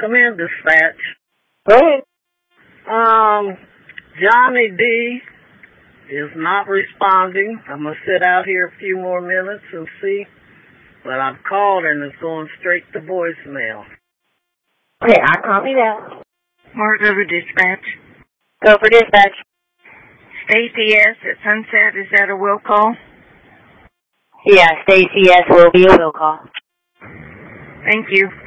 Come in, dispatch. Go ahead. Johnny D is not responding. I'm going to sit out here a few more minutes and see. But I've called and it's going straight to voicemail. Okay, I copy that. Mark over dispatch. Go for dispatch. Stacy S. at Sunset, is that a will call? Yeah, Stacy S. will be a will call. Thank you.